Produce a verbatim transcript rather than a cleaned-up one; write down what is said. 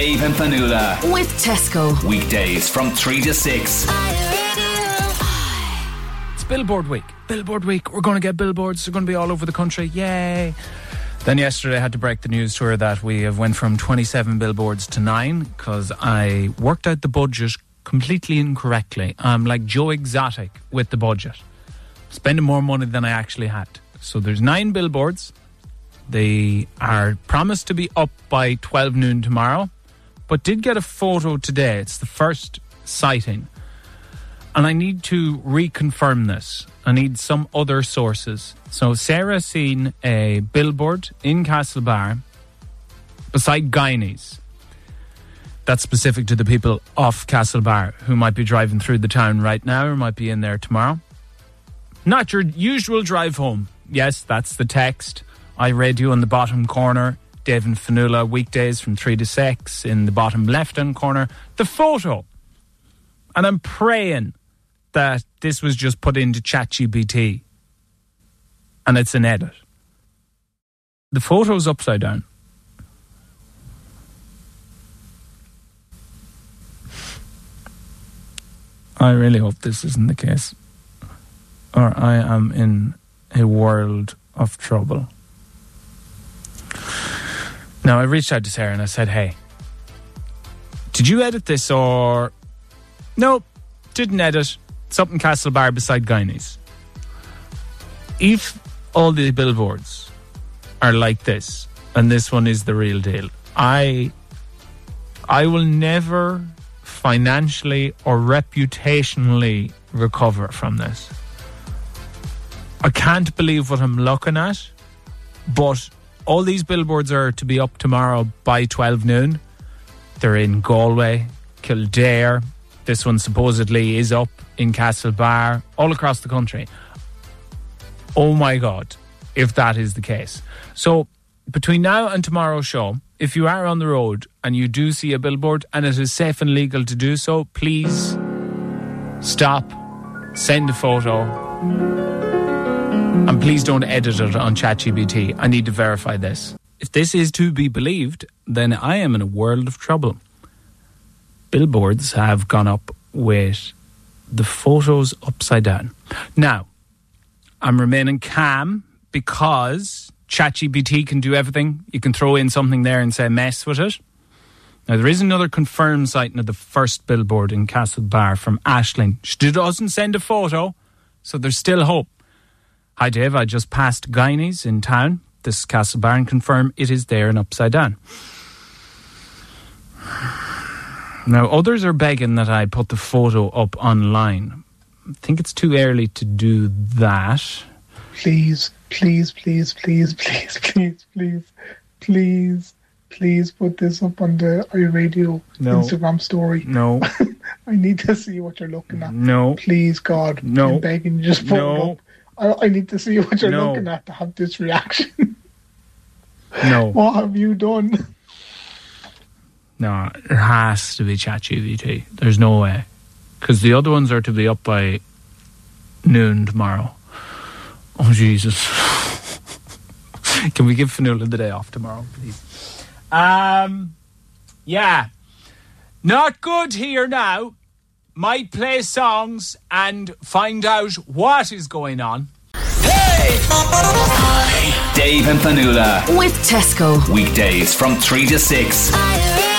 Dave and Fanula. With Tesco. Weekdays from three to six. It's Billboard Week. Billboard Week. We're going to get billboards. They're going to be all over the country. Yay. Then yesterday I had to break the news to her that we have went from twenty-seven billboards to nine because I worked out the budget completely incorrectly. I'm like Joe Exotic with the budget. Spending more money than I actually had. So there's nine billboards. They are promised to be up by twelve noon tomorrow, but did get a photo today. It's the first sighting. And I need to reconfirm this. I need some other sources. So Sarah seen a billboard in Castlebar beside Guineas. That's specific to the people off Castlebar who might be driving through the town right now or might be in there tomorrow. Not your usual drive home. Yes, that's the text. I read you in the bottom corner. Dave and Fanula, weekdays from three to six. In the bottom left-hand corner, the photo. And I'm praying that this was just put into ChatGPT. And it's an edit. The photo's upside down. I really hope this isn't the case. Or I am in a world of trouble. Now, I reached out to Sarah and I said, hey, did you edit this or... Nope, didn't edit. It's up in Castlebar beside Guineas. If all the billboards are like this, and this one is the real deal, I, I will never financially or reputationally recover from this. I can't believe what I'm looking at, but all these billboards are to be up tomorrow by twelve noon. They're in Galway, Kildare. This one supposedly is up in Castlebar, all across the country. Oh my God, if that is the case. So between now and tomorrow's show, if you are on the road and you do see a billboard and it is safe and legal to do so, please stop, send a photo, and please don't edit it on ChatGPT. I need to verify this. If this is to be believed, then I am in a world of trouble. Billboards have gone up with the photos upside down. Now, I'm remaining calm because ChatGPT can do everything. You can throw in something there and say mess with it. Now, there is another confirmed sighting of the first billboard in Castlebar from Aisling. She doesn't send a photo, so there's still hope. Hi, Dave. I just passed Guineas in town. This is Castlebar and confirm it is there and upside down. Now, others are begging that I put the photo up online. I think it's too early to do that. Please, please, please, please, please, please, please, please, please put this up on the iRadio no. Instagram story. No. I need to see what you're looking at. No. Please, God. No. I'm begging you, just put no. it up. I, I need to see what you're no. looking at to have this reaction. No. What have you done? No, it has to be ChatGPT. There's no way. Because the other ones are to be up by noon tomorrow. Oh, Jesus. Can we give Fanula the day off tomorrow, please? Um, yeah. Not good here now. Might play songs and find out what is going on. Hey! Dave and Fanula. With Tesco. Weekdays from three to six.